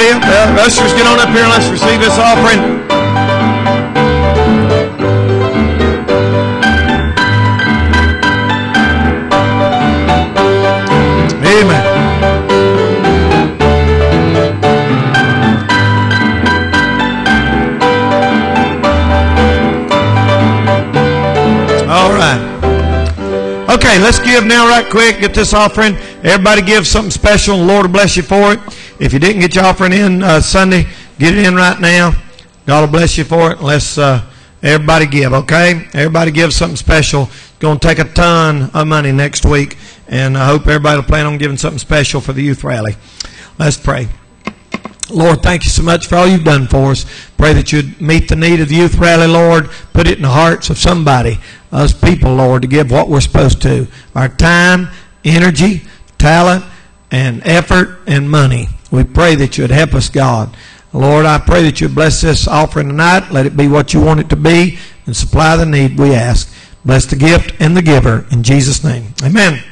everybody. Ushers, get on up here and let's receive this offering. Amen. All right. Okay, let's give now right quick. Get this offering. Everybody give something special. The Lord will bless you for it. If you didn't get your offering in Sunday, get it in right now. God will bless you for it. Let's everybody give, okay? Everybody give something special. It's going to take a ton of money next week, and I hope everybody will plan on giving something special for the youth rally. Let's pray. Lord, thank you so much for all you've done for us. Pray that you'd meet the need of the youth rally, Lord. Put it in the hearts of somebody, us people, Lord, to give what we're supposed to. Our time, energy, talent, and effort, and money. We pray that you'd help us, God. Lord, I pray that you'd bless this offering tonight. Let it be what you want it to be, and supply the need we ask. Bless the gift and the giver. In Jesus' name, amen.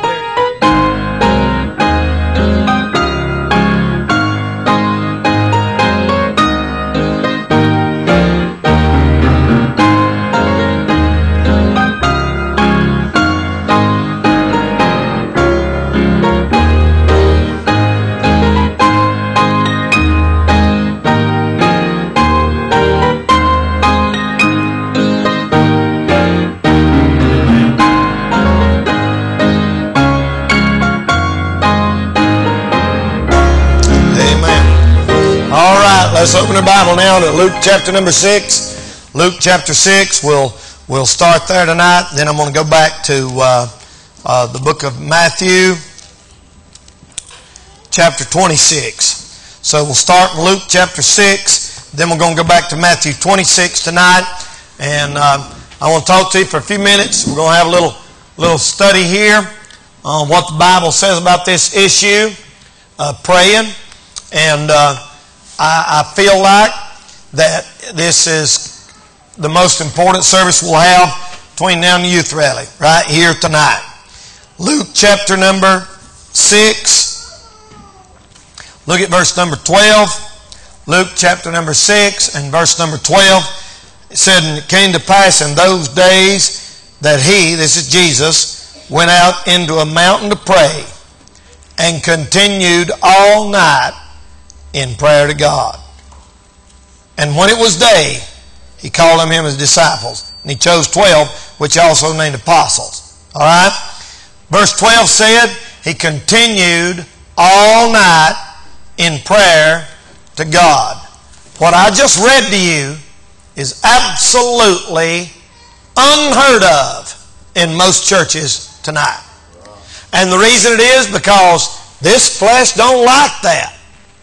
Let's open our Bible now to Luke chapter number 6. Luke chapter 6. We'll start there tonight. Then I'm going to go back to the book of Matthew chapter 26. So we'll start in Luke chapter 6. Then we're going to go back to Matthew 26 tonight. And I want to talk to you for a few minutes. We're going to have a little study here on what the Bible says about this issue of praying. And I feel like that this is the most important service we'll have between now and the youth rally, right here tonight. Luke chapter number 6. Look at verse number 12. Luke chapter number 6 and verse number 12. It said, "And it came to pass in those days that he," this is Jesus, "went out into a mountain to pray, and continued all night in prayer to God. And when it was day, he called unto him his disciples, and he chose 12, which he also named apostles." All right? Verse 12 said, he continued all night in prayer to God. What I just read to you is absolutely unheard of in most churches tonight. And the reason it is because this flesh don't like that.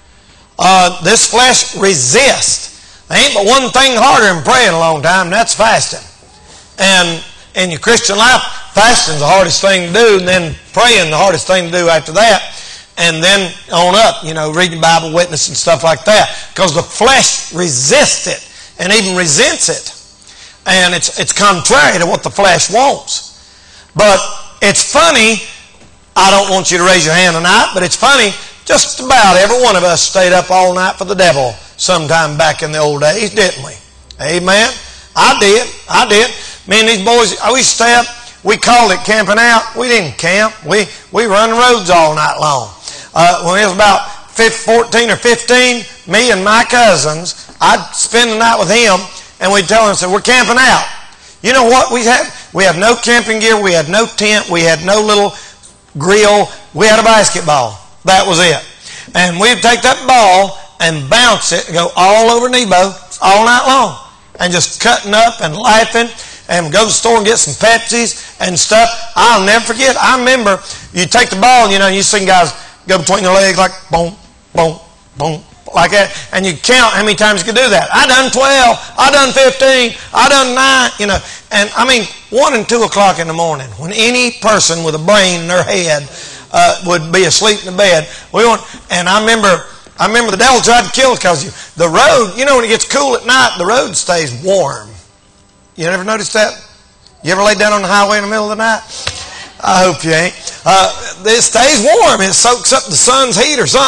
This flesh resists. There ain't but one thing harder than praying a long time, and that's fasting. And in your Christian life, fasting's the hardest thing to do, and then praying the hardest thing to do after that. And then on up, reading Bible, witness, and stuff like that. Because the flesh resists it and even resents it. And it's contrary to what the flesh wants. But it's funny, I don't want you to raise your hand tonight, but it's funny, just about every one of us stayed up all night for the devil sometime back in the old days, didn't we? Amen? I did. Me and these boys, we used to stay up. We called it camping out. We didn't camp. We run the roads all night long. When it was about 14 or 15, me and my cousins, I'd spend the night with him, and we'd tell him, we're camping out. You know what we had? We had no camping gear. We had no tent. We had no little grill. We had a basketball. That was it. And we'd take that ball and bounce it and go all over Nebo all night long. And just cutting up and laughing. And go to the store and get some Pepsis and stuff. I'll never forget. I remember you take the ball, you see guys go between their legs like boom, boom, boom, like that. And you count how many times you could do that. I done 12. I done 15. I done 9. And 1 and 2 o'clock in the morning, when any person with a brain in their head would be asleep in the bed. And I remember the devil tried to kill us because the road, when it gets cool at night, the road stays warm. You ever noticed that? You ever lay down on the highway in the middle of the night? I hope you ain't. It stays warm. It soaks up the sun's heat or something.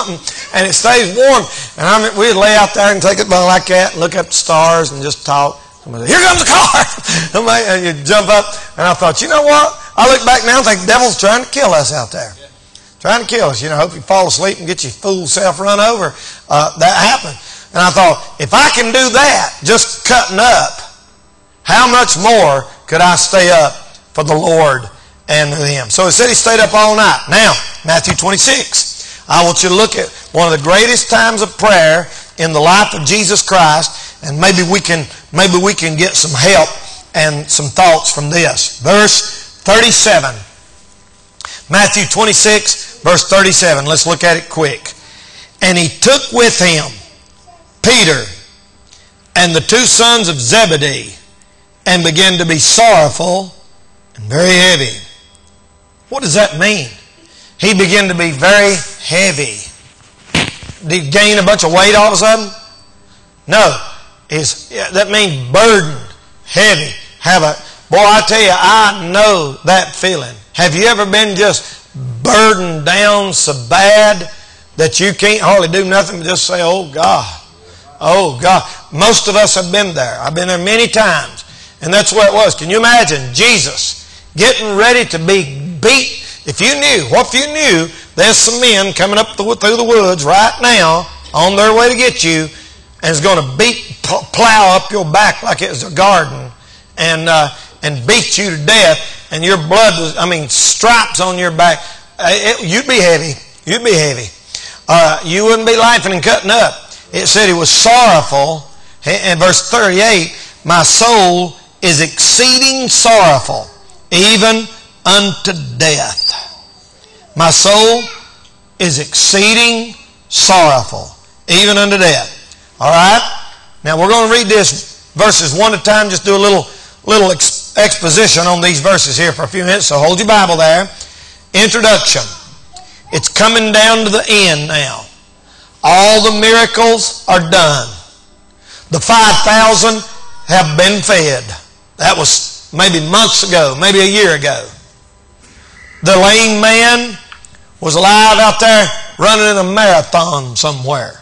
and it stays warm. And we'd lay out there and take it by like that and look up the stars and just talk. Somebody said, here comes the car. And you jump up. And I thought, you know what? I look back now and think the devil's trying to kill us out there. Trying to kill us. You know, hope you fall asleep and get your fool self run over. That happened. And I thought, if I can do that, just cutting up, how much more could I stay up for the Lord and Him? So it said he stayed up all night. Now, Matthew 26. I want you to look at one of the greatest times of prayer in the life of Jesus Christ, and maybe we can get some help and some thoughts from this. Verse 37. Matthew 26, verse 37. Let's look at it quick. And he took with him Peter and the two sons of Zebedee, and began to be sorrowful and very heavy. What does that mean? He began to be very heavy. Did he gain a bunch of weight all of a sudden? No. That means burdened, heavy. Boy, I tell you, I know that feeling. Have you ever been just burdened down so bad that you can't hardly do nothing but just say, oh God, oh God. Most of us have been there. I've been there many times. And that's where it was. Can you imagine Jesus getting ready to be beat? If you knew there's some men coming up through the woods right now on their way to get you, and is going to plow up your back like it was a garden and beat you to death, and your blood was, stripes on your back, you'd be heavy. You'd be heavy. You wouldn't be laughing and cutting up. It said he was sorrowful. In verse 38, my soul is exceeding sorrowful, even unto death. My soul is exceeding sorrowful, even unto death. All right? Now we're going to read this verses one at a time, just do a little exposition on these verses here for a few minutes, so hold your Bible there. Introduction. It's coming down to the end now. All the miracles are done. The 5,000 have been fed. That was maybe months ago, maybe a year ago. The lame man was alive out there running in a marathon somewhere.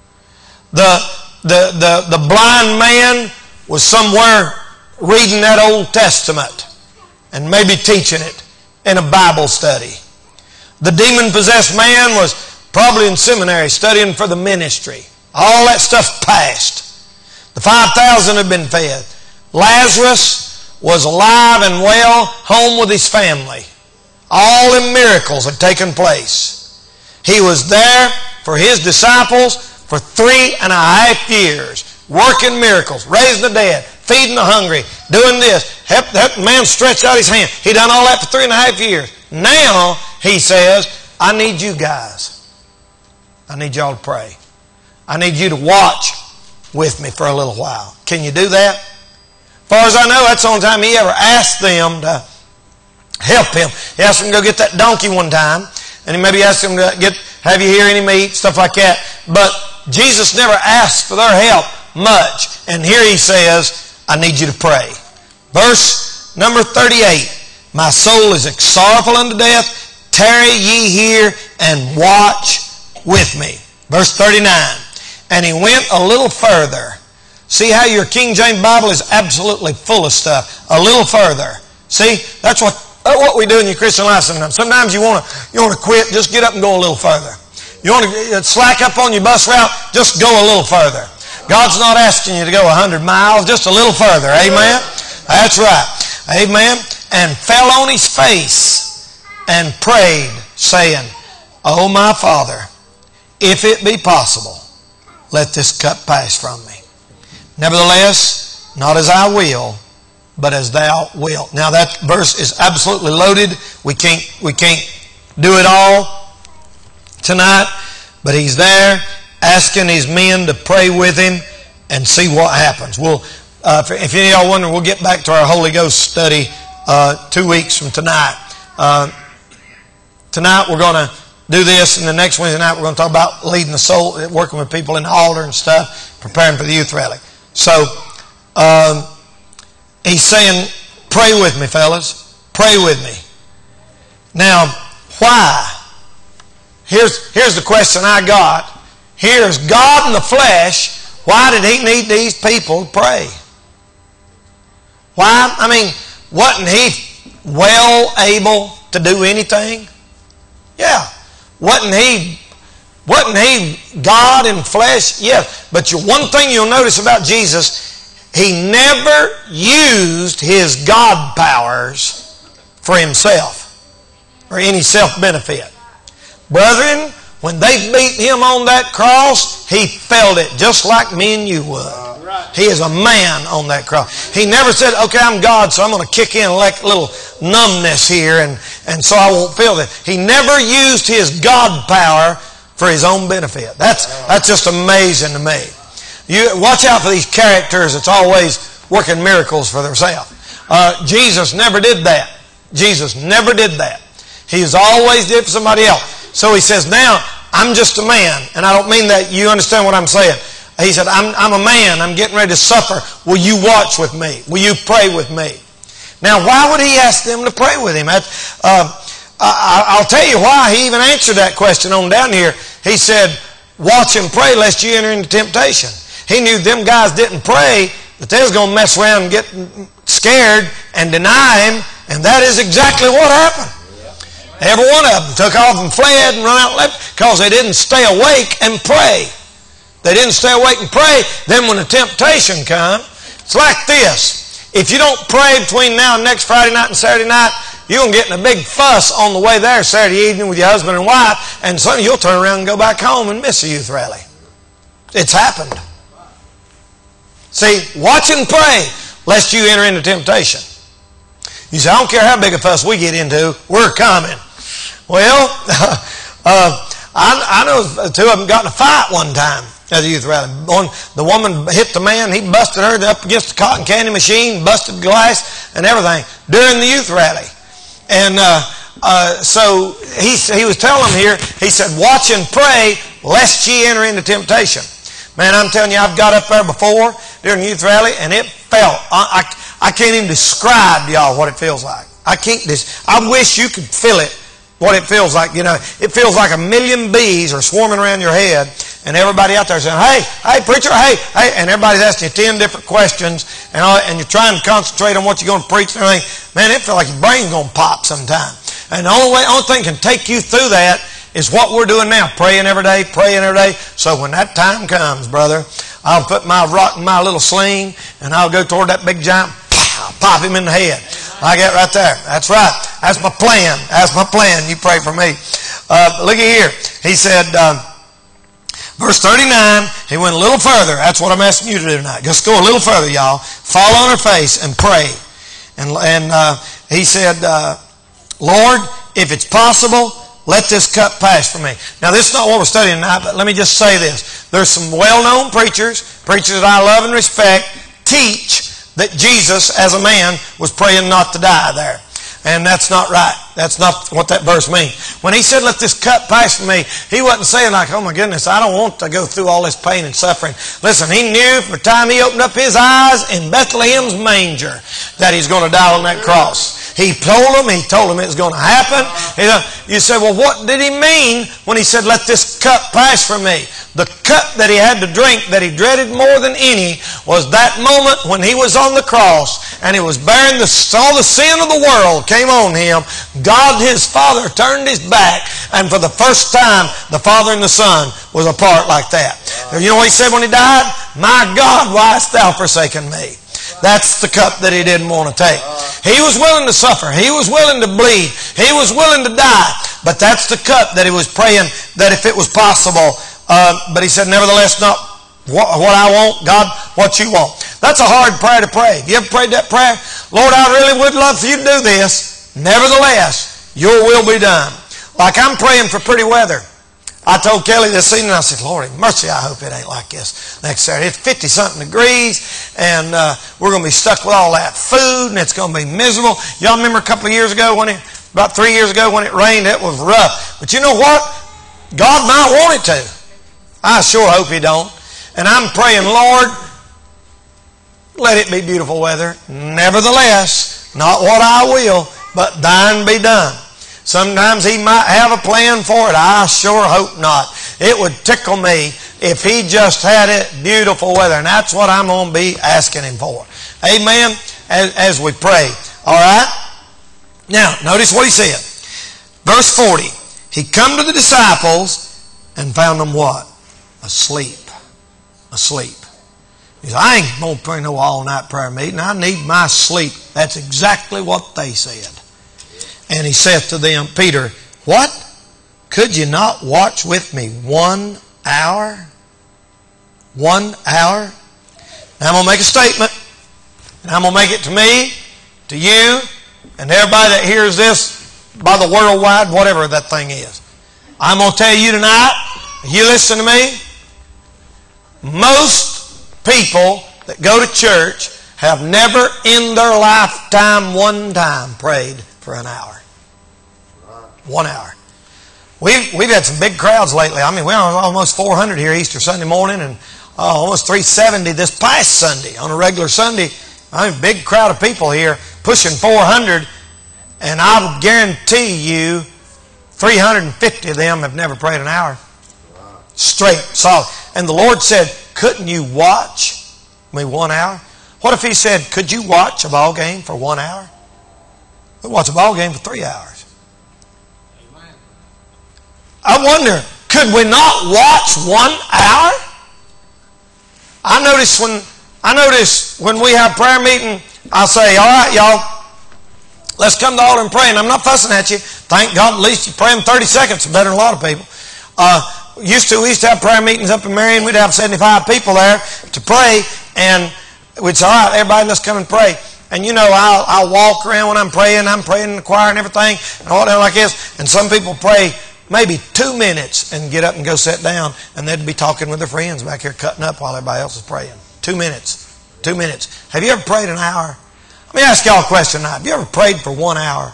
The blind man was somewhere reading that Old Testament and maybe teaching it in a Bible study. The demon-possessed man was probably in seminary studying for the ministry. All that stuff passed. The 5,000 had been fed. Lazarus was alive and well, home with his family. All the miracles had taken place. He was there for his disciples for 3.5 years, working miracles, raising the dead, feeding the hungry, doing this. Help the man stretch out his hand. He done all that for 3.5 years. Now, he says, I need you guys. I need y'all to pray. I need you to watch with me for a little while. Can you do that? As far as I know, that's the only time he ever asked them to help him. He asked them to go get that donkey one time, and he maybe asked them to have you here any meat, stuff like that. But Jesus never asked for their help much. And here he says, I need you to pray. Verse number 38. My soul is sorrowful unto death. Tarry ye here and watch with me. Verse 39. And he went a little further. See how your King James Bible is absolutely full of stuff. A little further. See, that's what we do in your Christian life sometimes. Sometimes you want to quit, just get up and go a little further. You want to slack up on your bus route, just go a little further. God's not asking you to go 100 miles, just a little further. Amen? That's right. Amen? And fell on his face and prayed, saying, O my Father, if it be possible, let this cup pass from me. Nevertheless, not as I will, but as thou wilt. Now that verse is absolutely loaded. We can't do it all tonight, but he's there asking his men to pray with him and see what happens. If any of y'all wonder, we'll get back to our Holy Ghost study 2 weeks from tonight. Tonight we're going to do this, and the next Wednesday night we're going to talk about leading the soul, working with people in the altar and stuff, preparing for the youth rally. So he's saying, pray with me, fellas. Pray with me. Now, why? here's the question I got. Here's God in the flesh. Why did he need these people to pray? Why? I mean, wasn't he well able to do anything? Yeah. Wasn't he God in flesh? Yes. But one thing you'll notice about Jesus, he never used his God powers for himself or any self-benefit. Brethren, when they beat him on that cross, he felt it just like me and you would. He is a man on that cross. He never said, okay, I'm God, so I'm going to kick in like a little numbness here and so I won't feel it. He never used his God power for his own benefit. That's just amazing to me. You watch out for these characters that's always working miracles for themselves. Jesus never did that. Jesus never did that. He's always did for somebody else. So he says, now, I'm just a man. And I don't mean that. You understand what I'm saying. He said, I'm a man. I'm getting ready to suffer. Will you watch with me? Will you pray with me? Now, why would he ask them to pray with him? I'll tell you why he even answered that question on down here. He said, watch and pray lest you enter into temptation. He knew them guys didn't pray, that they was going to mess around and get scared and deny him. And that is exactly what happened. Every one of them took off and fled and run out and left because they didn't stay awake and pray. They didn't stay awake and pray. Then when the temptation comes, it's like this. If you don't pray between now and next Friday night and Saturday night, you're going to get in a big fuss on the way there Saturday evening with your husband and wife, and suddenly you'll turn around and go back home and miss a youth rally. It's happened. See, watch and pray lest you enter into temptation. You say, I don't care how big a fuss we get into, we're coming. Well, I know two of them got in a fight one time at the youth rally. The woman hit the man, he busted her up against the cotton candy machine, busted glass and everything during the youth rally. And so he was telling them here, he said, watch and pray lest ye enter into temptation. Man, I'm telling you, I've got up there before during the youth rally and it felt, I can't even describe to y'all what it feels like. I wish you could feel it, what it feels like. You know, it feels like a million bees are swarming around your head and everybody out there saying, hey, preacher, hey, and everybody's asking you 10 different questions and you're trying to concentrate on what you're going to preach and everything. Man, it feels like your brain's going to pop sometime. And the only thing can take you through that is what we're doing now, praying every day. So when that time comes, brother, I'll put my rock in my little sling and I'll go toward that big giant, I'll pop him in the head. Like that right there. That's right. That's my plan. That's my plan. You pray for me. Look at here. He said, verse 39, he went a little further. That's what I'm asking you to do tonight. Just go a little further, y'all. Fall on her face and pray. And he said, Lord, if it's possible, let this cup pass from me. Now, this is not what we're studying tonight, but let me just say this. There's some well-known preachers that I love and respect, teach that Jesus, as a man, was praying not to die there. And that's not right. That's not what that verse means. When he said, let this cup pass from me, he wasn't saying like, oh my goodness, I don't want to go through all this pain and suffering. Listen, he knew from the time he opened up his eyes in Bethlehem's manger that he's going to die on that cross. He told him it was going to happen. You say, well, what did he mean when he said, let this cup pass from me? The cup that he had to drink that he dreaded more than any was that moment when he was on the cross and he was bearing all the sin of the world came on him. God, his Father, turned his back, and for the first time, the Father and the Son was apart like that. You know what he said when he died? My God, why hast thou forsaken me? That's the cup that he didn't want to take. He was willing to suffer. He was willing to bleed. He was willing to die. But that's the cup that he was praying that if it was possible. But he said, nevertheless, not what I want, God, what you want. That's a hard prayer to pray. You ever prayed that prayer? Lord, I really would love for you to do this. Nevertheless, your will be done. Like I'm praying for pretty weather. I told Kelly this evening, I said, Lord, mercy, I hope it ain't like this next Saturday. It's 50-something degrees, and we're going to be stuck with all that food, and it's going to be miserable. Y'all remember a couple of years ago, about 3 years ago when it rained, it was rough. But you know what? God might want it to. I sure hope he don't. And I'm praying, Lord, let it be beautiful weather. Nevertheless, not what I will, but thine be done. Sometimes He might have a plan for it. I sure hope not. It would tickle me if He just had it beautiful weather. And that's what I'm going to be asking Him for. Amen. As we pray. All right? Now, notice what He said. Verse 40. He come to the disciples and found them what? Asleep. Asleep. He said, I ain't going to pray no all-night prayer meeting. I need my sleep. That's exactly what they said. And He saith to them, Peter, what? Could you not watch with me 1 hour? 1 hour? Now I'm going to make a statement. And I'm going to make it to me, to you, and everybody that hears this by the worldwide, whatever that thing is. I'm going to tell you tonight, you listen to me, most people that go to church have never in their lifetime one time prayed for an hour. 1 hour. We've had some big crowds lately. I mean, we had almost 400 here Easter Sunday morning and almost 370 this past Sunday. On a regular Sunday, I mean, big crowd of people here, pushing 400, and I'll guarantee you 350 of them have never prayed an hour. Straight, solid. And the Lord said, couldn't you watch me 1 hour? What if He said, could you watch a ball game for 1 hour? We'll watch a ball game for 3 hours. I wonder, could we not watch 1 hour? I notice when we have prayer meeting, I'll say, all right, y'all, let's come to the altar and pray. And I'm not fussing at you. Thank God, at least you pray in 30 seconds. It's better than a lot of people. We used to have prayer meetings up in Marion. We'd have 75 people there to pray. And we'd say, all right, everybody, let's come and pray. And you know, I'll walk around when I'm praying in the choir and everything, and all that like this. And some people pray maybe 2 minutes and get up and go sit down, and they'd be talking with their friends back here cutting up while everybody else is praying. 2 minutes. 2 minutes. Have you ever prayed an hour? Let me ask y'all a question now. Have you ever prayed for 1 hour?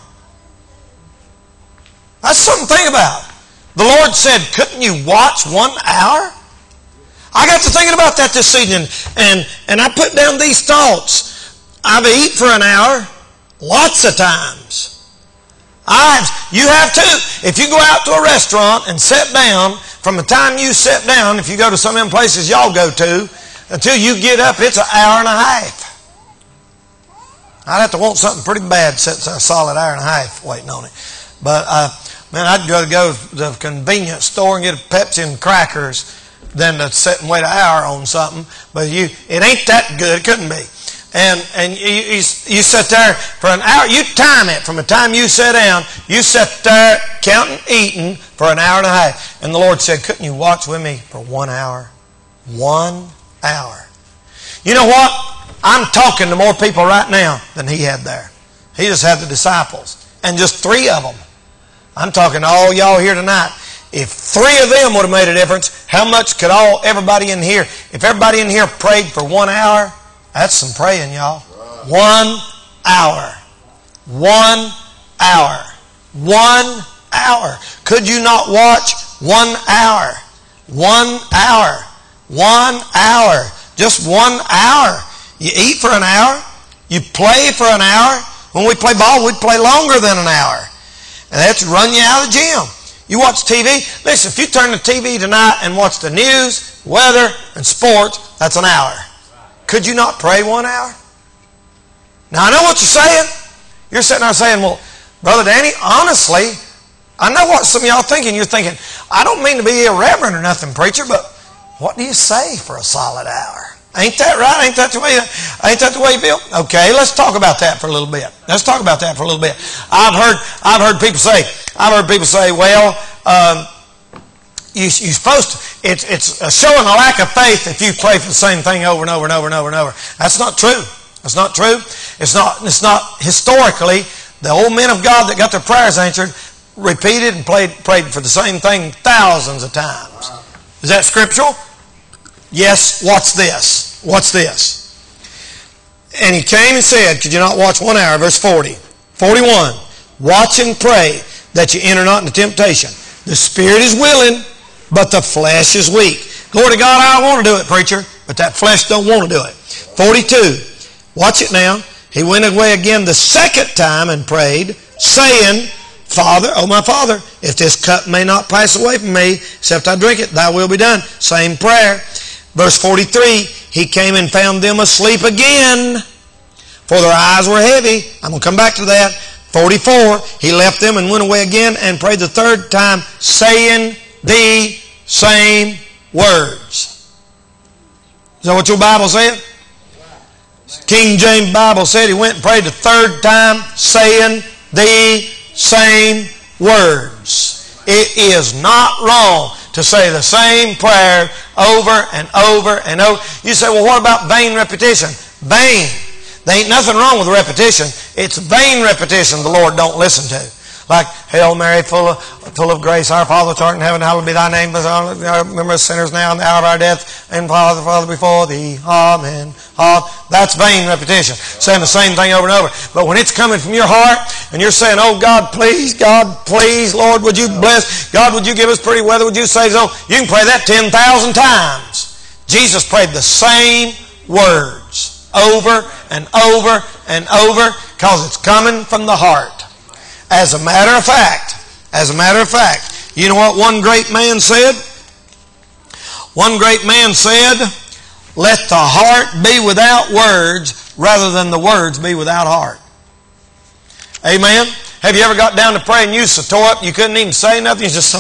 That's something to think about. The Lord said, couldn't you watch 1 hour? I got to thinking about that this evening, and I put down these thoughts. I've eaten for an hour lots of times. You have too. If you go out to a restaurant and sit down, from the time you sit down, if you go to some of them places y'all go to, until you get up, it's an hour and a half. I'd have to want something pretty bad, sit a solid hour and a half waiting on it. But, man, I'd rather go to the convenience store and get a Pepsi and crackers than to sit and wait an hour on something. But it ain't that good. It couldn't be. And you sit there for an hour. You time it from the time you sit down. You sit there counting, eating for an hour and a half. And the Lord said, couldn't you watch with me for 1 hour? 1 hour. You know what? I'm talking to more people right now than He had there. He just had the disciples. And just 3 of them. I'm talking to all y'all here tonight. If 3 of them would have made a difference, how much could everybody in here, if everybody in here prayed for 1 hour, that's some praying, y'all. 1 hour. 1 hour. 1 hour. Could you not watch 1 hour? 1 hour. 1 hour. Just 1 hour. You eat for an hour. You play for an hour. When we play ball, we'd play longer than an hour. And that's run you out of the gym. You watch TV. Listen, if you turn the TV tonight and watch the news, weather, and sports, that's an hour. Could you not pray 1 hour? Now, I know what you're saying. You're sitting there saying, well, Brother Danny, honestly, I know what some of y'all thinking. You're thinking, I don't mean to be irreverent or nothing, preacher, but what do you say for a solid hour? Ain't that right? Ain't that the way you feel? Okay, let's talk about that for a little bit. Let's talk about that for a little bit. I've heard people say, well, you're supposed to, it's showing a lack of faith if you pray for the same thing over and over and over and over and over. That's not true. That's not true. It's not historically. The old men of God that got their prayers answered repeated and prayed for the same thing thousands of times. Is that scriptural? Yes. Watch this. Watch this. And he came and said, could you not watch 1 hour? Verse 40. 41. Watch and pray that you enter not into temptation. The spirit is willing, but the flesh is weak. Glory to God, I want to do it, preacher, but that flesh don't want to do it. 42. Watch it now. He went away again the second time and prayed, saying, Father, oh my Father, if this cup may not pass away from me, except I drink it, thy will be done. Same prayer. Verse 43, he came and found them asleep again, for their eyes were heavy. I'm going to come back to that. 44, he left them and went away again and prayed the third time, saying the same words. Is that what your Bible said? King James Bible said he went and prayed the third time, saying the same words. It is not wrong to say the same prayer over and over and over. You say, well, what about vain repetition? Vain. There ain't nothing wrong with repetition. It's vain repetition the Lord don't listen to. Like, Hail Mary, full of grace, our Father which art in heaven, hallowed be thy name. Remember us sinners now in the hour of our death, and Father before thee. Amen. That's vain repetition. Saying the same thing over and over. But when it's coming from your heart, and you're saying, oh God, please, Lord, would you bless? God, would you give us pretty weather? Would you say so? You can pray that 10,000 times. Jesus prayed the same words over and over and over because it's coming from the heart. As a matter of fact, you know what one great man said? One great man said, let the heart be without words rather than the words be without heart. Amen? Have you ever got down to pray and you so tore up you couldn't even say nothing? You just,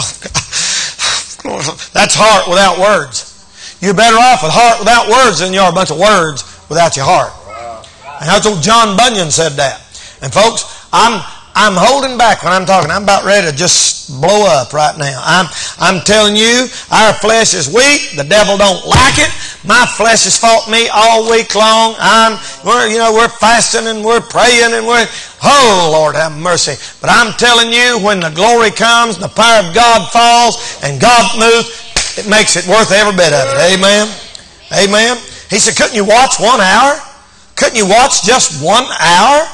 oh, that's heart without words. You're better off with heart without words than you are a bunch of words without your heart. And that's what John Bunyan said that. And folks, I'm holding back when I'm talking. I'm about ready to just blow up right now. I'm telling you, our flesh is weak. The devil don't like it. My flesh has fought me all week long. We're fasting and we're praying and oh Lord have mercy. But I'm telling you, when the glory comes, the power of God falls and God moves, it makes it worth every bit of it. Amen. Amen. He said, couldn't you watch 1 hour? Couldn't you watch just 1 hour?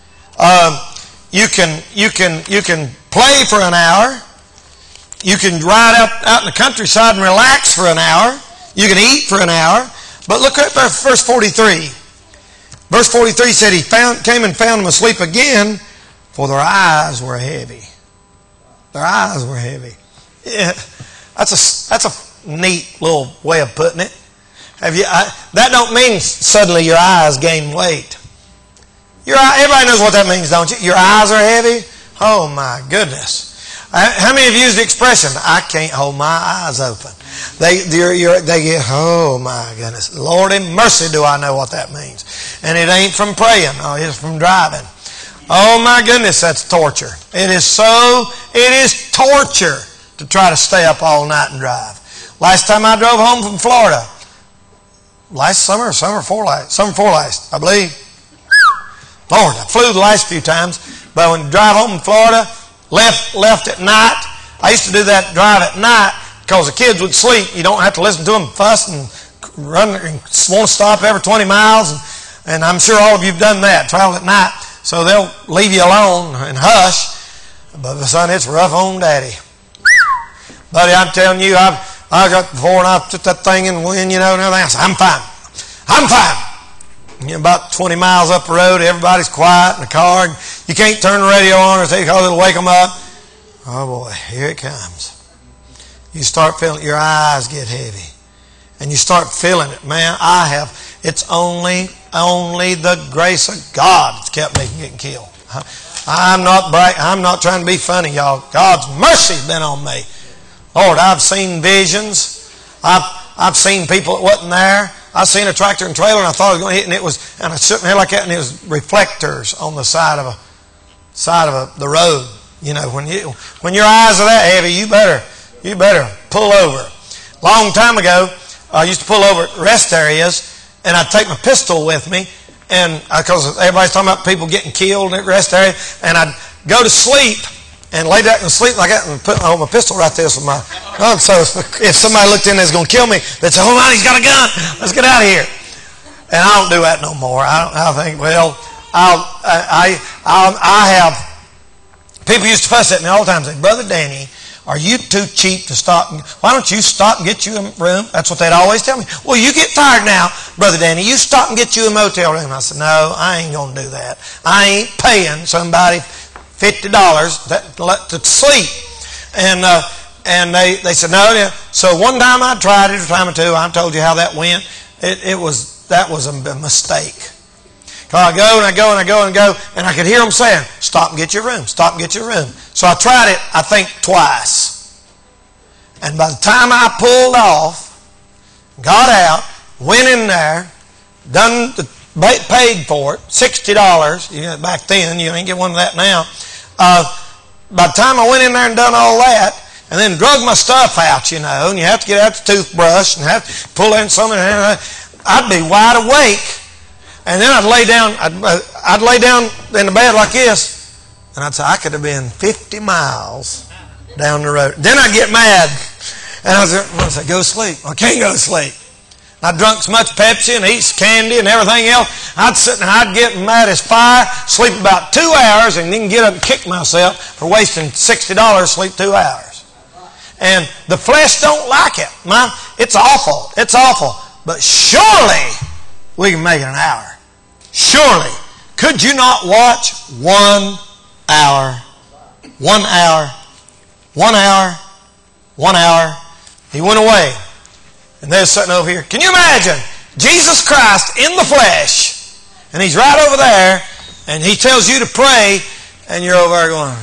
You can play for an hour. You can ride out in the countryside and relax for an hour. You can eat for an hour. But look at verse 43. Verse 43 said he came and found them asleep again, for their eyes were heavy. Their eyes were heavy. Yeah, that's a neat little way of putting it. That don't mean suddenly your eyes gain weight. Everybody knows what that means, don't you? Your eyes are heavy? Oh my goodness. How many of you use the expression, I can't hold my eyes open? They get, oh my goodness. Lord in mercy do I know what that means. And it ain't from praying. Oh, it's from driving. Oh my goodness, that's torture. It is torture to try to stay up all night and drive. Last time I drove home from Florida, last summer before last, I believe. Lord, I flew the last few times, but when you drive home in Florida, left at night. I used to do that drive at night because the kids would sleep. You don't have to listen to them fuss and run and want to stop every 20 miles. And I'm sure all of you have done that, travel at night. So they'll leave you alone and hush. But son, it's rough on Daddy. Buddy, I'm telling you, I got before and I put that thing in the wind, and everything. I said, I'm fine. About 20 miles up the road, everybody's quiet in the car. You can't turn the radio on or say, because it'll wake them up. Oh boy, here it comes. You start feeling, your eyes get heavy. And you start feeling it. Man, it's only the grace of God that's kept me from getting killed. I'm not trying to be funny, y'all. God's mercy's been on me. Lord, I've seen visions. I've seen people that wasn't there. I seen a tractor and trailer and I thought it was going to hit, and I stood there like that, and it was reflectors on the side of the road. When your eyes are that heavy, you better pull over. Long time ago, I used to pull over at rest areas, and I'd take my pistol with me, and because everybody's talking about people getting killed at rest areas, and I'd go to sleep and lay back and sleep like that and put my pistol right there with my gun. So if somebody looked in that's going to kill me, they'd say, "Oh, he's got a gun. Let's get out of here." And I don't do that no more. I think, well, I have people used to fuss at me all the time and say, "Brother Danny, are you too cheap to stop? Why don't you stop and get you a room?" That's what they'd always tell me. "Well, you get tired now, Brother Danny. You stop and get you a motel room." I said, "No, I ain't going to do that. I ain't paying somebody $50 to sleep. And they said, no. Yeah. So one time I tried it, a time or two. I told you how that went. That was a mistake. So I go and I go and I go and go, and I could hear them saying, stop and get your room, stop and get your room. So I tried it, I think, twice. And by the time I pulled off, got out, went in there, paid for it, $60. Back then, you ain't get one of that now. By the time I went in there and done all that, and then drug my stuff out, and you have to get out the toothbrush and have to pull in something, I'd be wide awake. And then I'd lay down in the bed like this, and I'd say, I could have been 50 miles down the road. Then I'd get mad, and I'd say, go to sleep. I can't go to sleep. I drunk so much Pepsi and eat candy and everything else. I'd sit and I'd get mad as fire, sleep about 2 hours, and then get up and kick myself for wasting $60 sleep 2 hours. And the flesh don't like it. It's awful. It's awful. But surely we can make it an hour. Surely. Could you not watch 1 hour? 1 hour. 1 hour. 1 hour. He went away. And they're sitting over here. Can you imagine Jesus Christ in the flesh? And he's right over there. And he tells you to pray. And you're over there going,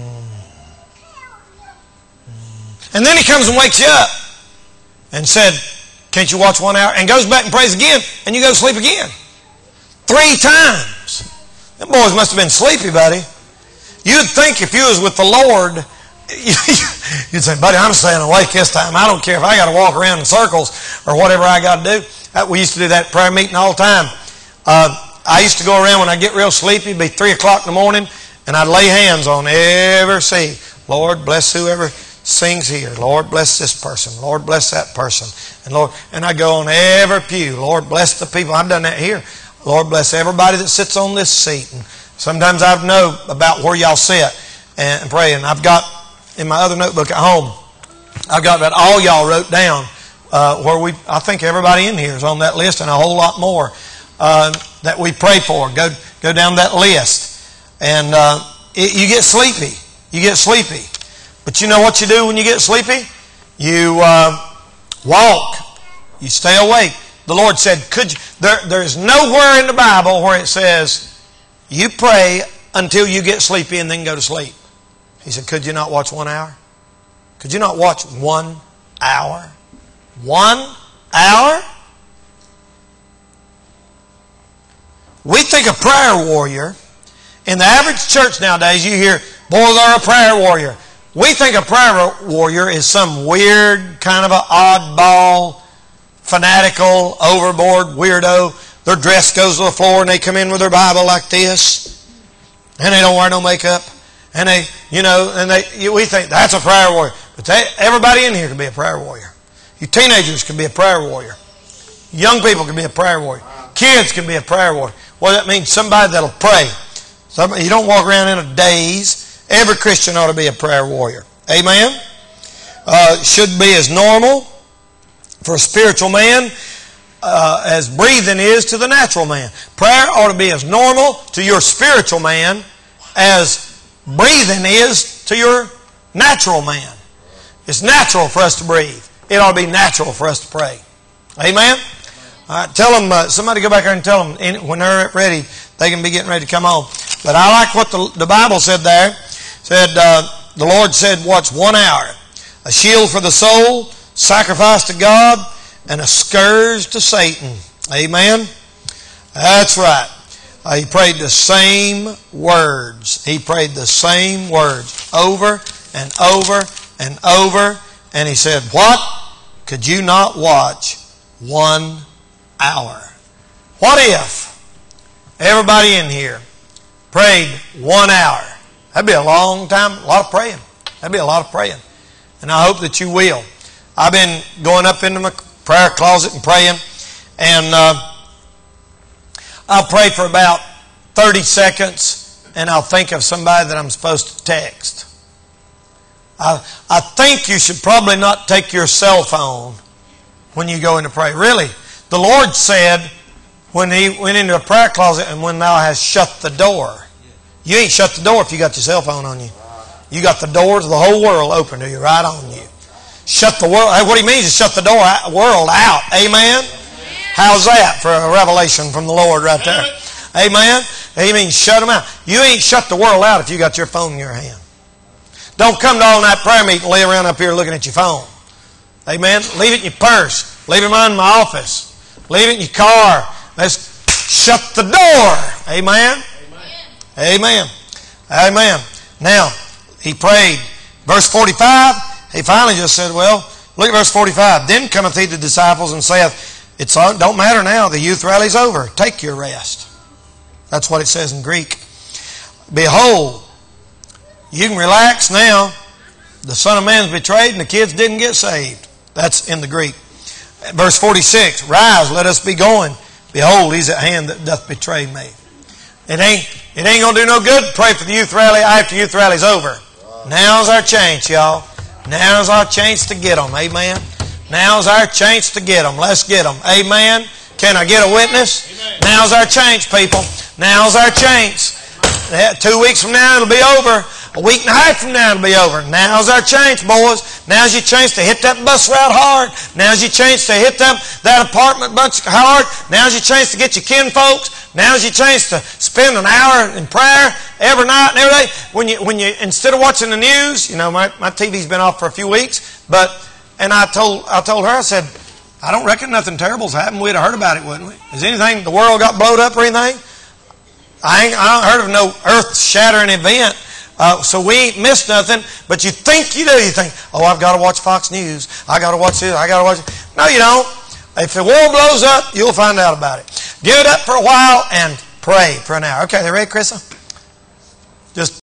And then he comes and wakes you up. And said, can't you watch 1 hour? And goes back and prays again. And you go to sleep again. 3 times. Them boys must have been sleepy, buddy. You'd think if you was with the Lord, you'd say, buddy, I'm staying awake this time. I don't care if I got to walk around in circles or whatever I got to do. We used to do that prayer meeting all the time. I used to go around when I get real sleepy, it'd be 3 o'clock in the morning, and I'd lay hands on every seat. Lord, bless whoever sings here. Lord, bless this person. Lord, bless that person. And I go on every pew. Lord, bless the people. I've done that here. Lord, bless everybody that sits on this seat. And sometimes I know about where y'all sit and pray. And I've got in my other notebook at home, I've got that all y'all wrote down I think everybody in here is on that list and a whole lot more that we pray for. Go down that list. And you get sleepy. You get sleepy. But you know what you do when you get sleepy? You walk. You stay awake. The Lord said, there's nowhere in the Bible where it says, you pray until you get sleepy and then go to sleep. He said, could you not watch 1 hour? Could you not watch 1 hour? 1 hour? We think a prayer warrior, in the average church nowadays, you hear, boy, they're a prayer warrior. We think a prayer warrior is some weird, kind of an oddball, fanatical, overboard weirdo. Their dress goes to the floor and they come in with their Bible like this. And they don't wear no makeup. And we think that's a prayer warrior. But everybody in here can be a prayer warrior. You teenagers can be a prayer warrior. Young people can be a prayer warrior. Kids can be a prayer warrior. Well, that means somebody that'll pray. You don't walk around in a daze. Every Christian ought to be a prayer warrior. Amen? Should be as normal for a spiritual man as breathing is to the natural man. Prayer ought to be as normal to your spiritual man as breathing is to your natural man. It's natural for us to breathe. It ought to be natural for us to pray. Amen? All right, tell them, somebody go back there and tell them when they're ready, they can be getting ready to come on. But I like what the Bible said there. The Lord said, watch 1 hour. A shield for the soul, sacrifice to God, and a scourge to Satan. Amen? That's right. He prayed the same words. He prayed the same words over and over and over. And he said, what? Could you not watch 1 hour? What if everybody in here prayed 1 hour? That'd be a long time, a lot of praying. That'd be a lot of praying. And I hope that you will. I've been going up into my prayer closet and praying. And I'll pray for about 30 seconds and I'll think of somebody that I'm supposed to text. I think you should probably not take your cell phone when you go in to pray. Really, the Lord said when He went into a prayer closet and when thou hast shut the door. You ain't shut the door if you got your cell phone on you. You got the doors of the whole world open to you, right on you. Shut the world. What he means is shut the world out. Amen? How's that for a revelation from the Lord right there? Amen? He means shut them out. You ain't shut the world out if you got your phone in your hand. Don't come to all night prayer meeting and lay around up here looking at your phone. Amen? Leave it in your purse. Leave it in my office. Leave it in your car. Let's shut the door. Amen? Amen. Amen. Now, he prayed. Verse 45, he finally just said, well, look at verse 45. Then cometh he to the disciples and saith, it don't matter now. The youth rally's over. Take your rest. That's what it says in Greek. Behold, you can relax now. The Son of Man's betrayed and the kids didn't get saved. That's in the Greek. Verse 46, rise, let us be going. Behold, he's at hand that doth betray me. It ain't going to do no good to pray for the youth rally after youth rally's over. Now's our chance, y'all. Now's our chance to get them. Amen. Now's our chance to get them. Let's get them. Amen. Can I get a witness? Amen. Now's our chance, people. Now's our chance. 2 weeks from now, it'll be over. A week and a half from now, it'll be over. Now's our chance, boys. Now's your chance to hit that bus route hard. Now's your chance to hit that apartment bunch hard. Now's your chance to get your kin folks. Now's your chance to spend an hour in prayer every night and every day. When you instead of watching the news, you know, my TV's been off for a few weeks, and I told her, I said, I don't reckon nothing terrible's happened. We'd have heard about it, wouldn't we? Has anything, the world got blowed up or anything? I ain't heard of no earth-shattering event. So we ain't missed nothing, but you think you do. You think, oh, I've got to watch Fox News. I got to watch this. I got to watch it. No, you don't. If the world blows up, you'll find out about it. Give it up for a while and pray for an hour. Okay, they ready, Chrissa? Just